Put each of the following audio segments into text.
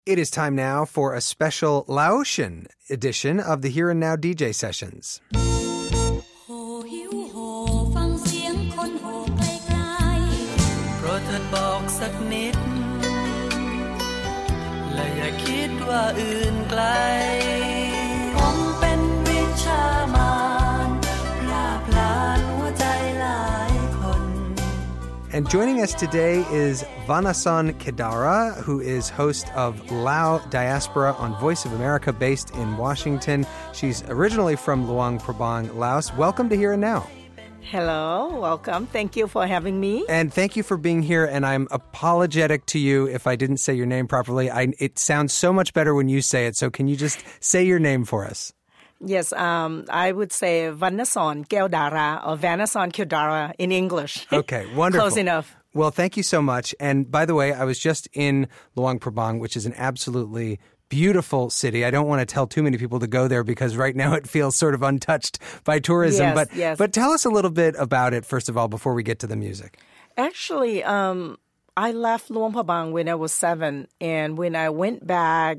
It is time now for a special Laotian edition of the Here and Now DJ Sessions. And joining us today is Vanason Kedara, who is host of Lao Diaspora on Voice of America based in Washington. She's originally from Luang Prabang, Laos. Welcome to Here and Now. Hello, welcome. Thank you for having me. And thank you for being here. And I'm apologetic to you if I didn't say your name properly. It sounds so much better when you say it. So can you just say your name for us? Yes, I would say Vanason Kedara or Vanason Kedara in English. Okay, wonderful. Close enough. Well, thank you so much. And by the way, I was just in Luang Prabang, which is an absolutely beautiful city. I don't want to tell too many people to go there because right now it feels sort of untouched by tourism. Yes. But tell us a little bit about it, first of all, before we get to the music. Actually, I left Luang Prabang when I was 7. And when I went back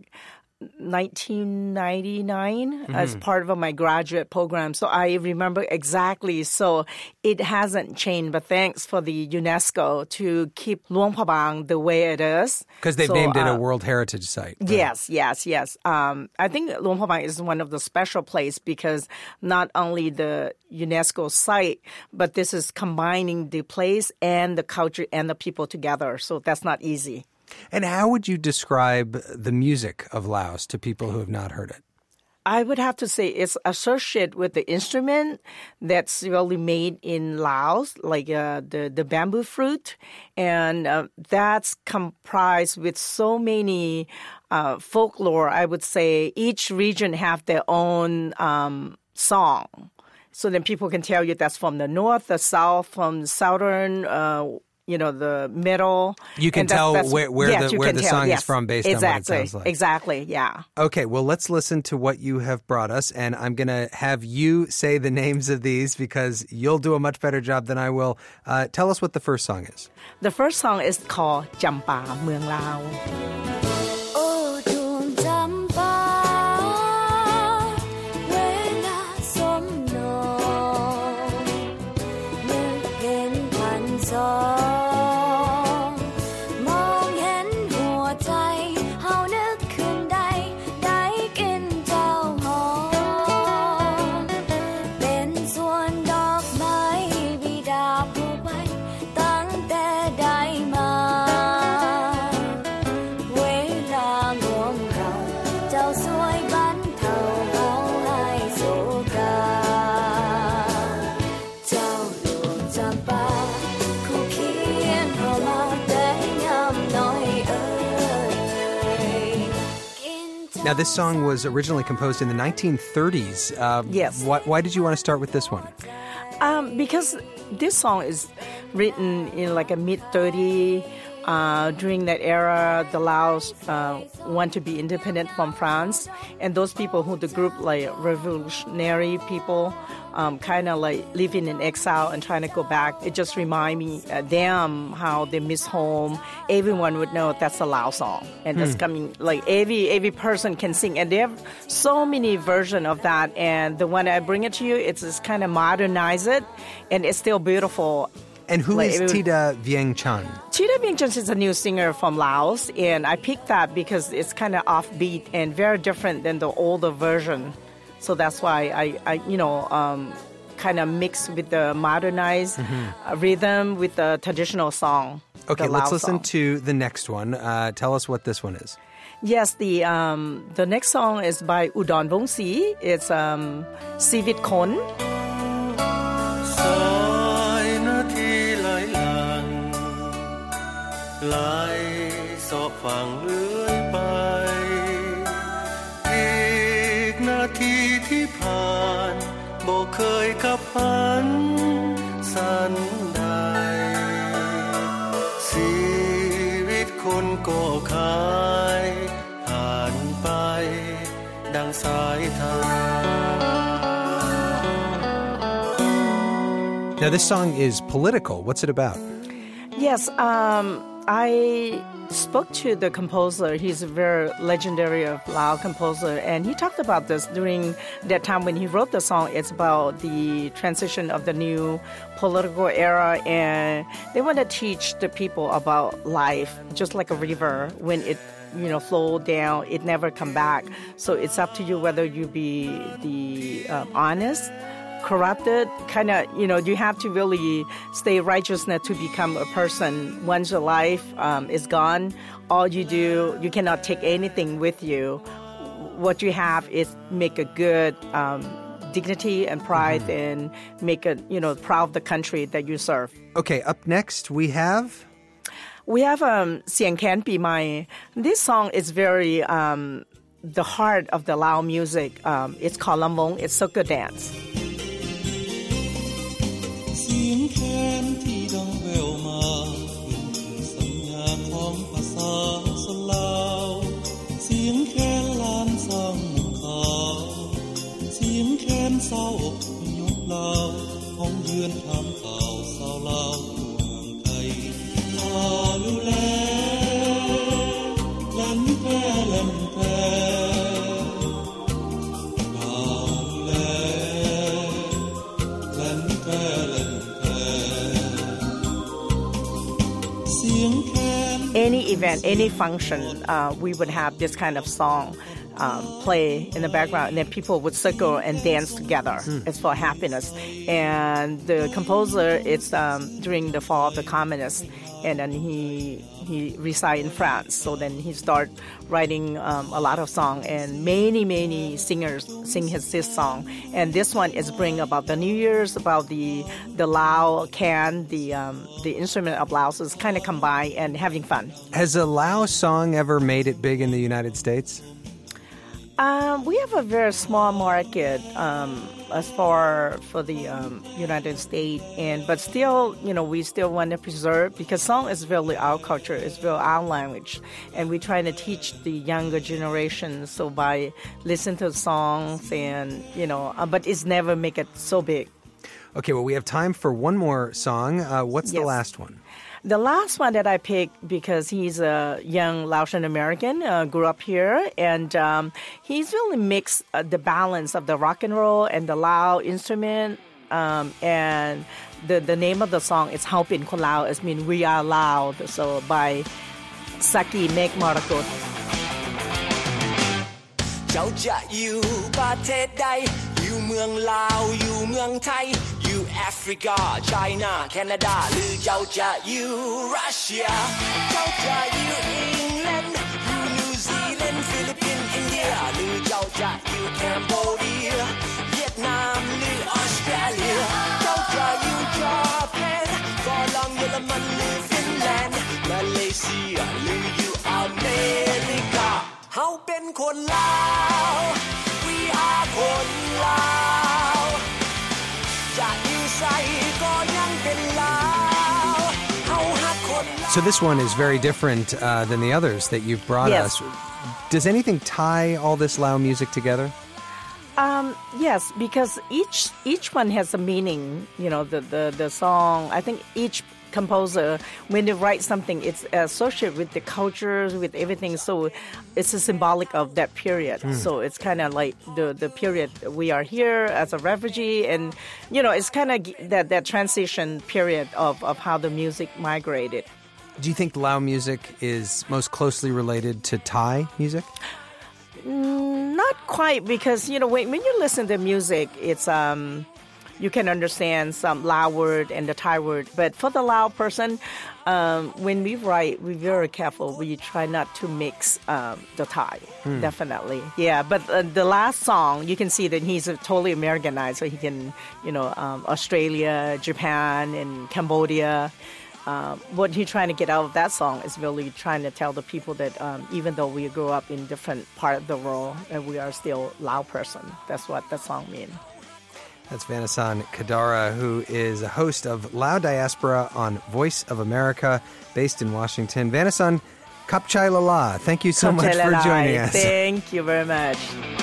1999 as part of my graduate program. So I remember exactly. So it hasn't changed, but thanks for the UNESCO to keep Luang Prabang the way it is. Because they've named it a World Heritage Site. Right? Yes. I think Luang Prabang is one of the special places because not only the UNESCO site, but this is combining the place and the culture and the people together. So that's not easy. And how would you describe the music of Laos to people who have not heard it? I would have to say it's associated with the instrument that's really made in Laos, like the bamboo fruit. And that's comprised with so many folklore. I would say each region have their own song. So then people can tell you that's from the north, the south, from the southern the middle. You can tell where the song is from based on what it sounds like. Exactly, yeah. Okay, well, let's listen to what you have brought us, and I'm going to have you say the names of these because you'll do a much better job than I will. Tell us what the first song is. The first song is called Champa Mueang Lao. Now, this song was originally composed in the 1930s. Yes. Why did you want to start with this one? Because this song is written in like a mid-30s. During that era, the Laos want to be independent from France. And those people the group like revolutionary people, kind of like living in exile and trying to go back. It just reminds me them how they miss home. Everyone would know that's a Lao song. And that's coming, like every person can sing. And there are so many versions of that. And the one I bring it to you, it's just kind of modernize it. And it's still beautiful. And who is Tida Vieng-chan? Tida Vieng-chan is a new singer from Laos, and I picked that because it's kind of offbeat and very different than the older version. So that's why I kind of mix with the modernized rhythm with the traditional song. Okay, let's listen to the next one. Tell us what this one is. Yes, the next song is by Udon Vongsi. It's Sivit Kon. Now, this song is political. What's it about? Yes, I spoke to the composer. He's a very legendary of Lao composer, and he talked about this during that time when he wrote the song. It's about the transition of the new political era, and they want to teach the people about life, just like a river. When it flow down, it never come back. So it's up to you whether you be the honest, corrupted, kind of, you have to really stay righteousness to become a person. Once your life is gone, all you do, you cannot take anything with you. What you have is make a good dignity and pride, and make a, proud of the country that you serve. Okay, up next we have... Sieng Khen Pi Mai. This song is very the heart of the Lao music. It's called Lamong. It's Circle Dance. เสียงแคนที่ดังแววมาเป็นสัญญาของภาษาสลาวเสียงแคนล้านสร้างหมู่เขาเสียงแคนเศร้ายุบลาวของเยือนถามข่าวสาวลาวเมืองไทยอาลูแลลันแพลันแพ Any event, any function, we would have this kind of song play in the background, and then people would circle and dance together. It's for happiness. And the composer, it's during the fall of the communists, and then he resided in France. So then he started writing a lot of songs, and many singers sing this song. And this one is bring about the New Year's, about the Lao can, the instrument of Laos is kind of combined and having fun. Has a Lao song ever made it big in the United States? We have a very small market as far for the United States, but still, we still want to preserve, because song is really our culture, it's really our language, and we're trying to teach the younger generation. So by listening to songs, and but it's never make it so big. Okay, well, we have time for one more song. What's the last one? The last one that I picked, because he's a young Laotian American, grew up here, and he's really mixed the balance of the rock and roll and the Lao instrument. And the name of the song is Hao Pin Kon Lao. It means we are Lao. So by Saki Mek Marakut. เจ้าจะอยู่ประเทศใดอยู่เมืองลาวอยู่เมืองไทยอยู่แอฟริกาไชน่าแคนาดาหรือเจ้าจะอยู่รัสเซียเจ้าจะอยู่อังกฤษอยู่นิวซีแลนด์ฟิลิปปินส์อินเดียหรือเจ้าจะอยู่แคนเบเดียเวียดนามหรือออสเตรเลียเจ้าจะอยู่ญี่ปุ่นฝรั่งเยอรมันหรือฟินแลนด์มาเลเซียหรืออยู่อเมริกาเฮาเป็นคนลาว We are คนลาวจะอยู่ไสก็ยังเป็นลาวเฮาฮักคนลาว So this one is very different than the others that you've brought us. Does anything tie all this Lao music together? Yes, because each one has a meaning. The song, I think each composer, when they write something, it's associated with the cultures, with everything. So it's a symbolic of that period. So it's kind of like the period we are here as a refugee, and it's kind of that transition period of how the music migrated. Do you think Lao music is most closely related to Thai music? Not quite, because when you listen to music, it's you can understand some Lao word and the Thai word. But for the Lao person, when we write, we're very careful. We try not to mix the Thai, definitely. Yeah, but the last song, you can see that he's totally Americanized. So he can, Australia, Japan, and Cambodia. What he's trying to get out of that song is really trying to tell the people that even though we grew up in different part of the world, we are still Lao person. That's what that song means. That's Vanasan Kadara, who is a host of Lao Diaspora on Voice of America, based in Washington. Vanasan, Kapchai Lala, thank you so much for joining us. Thank you very much.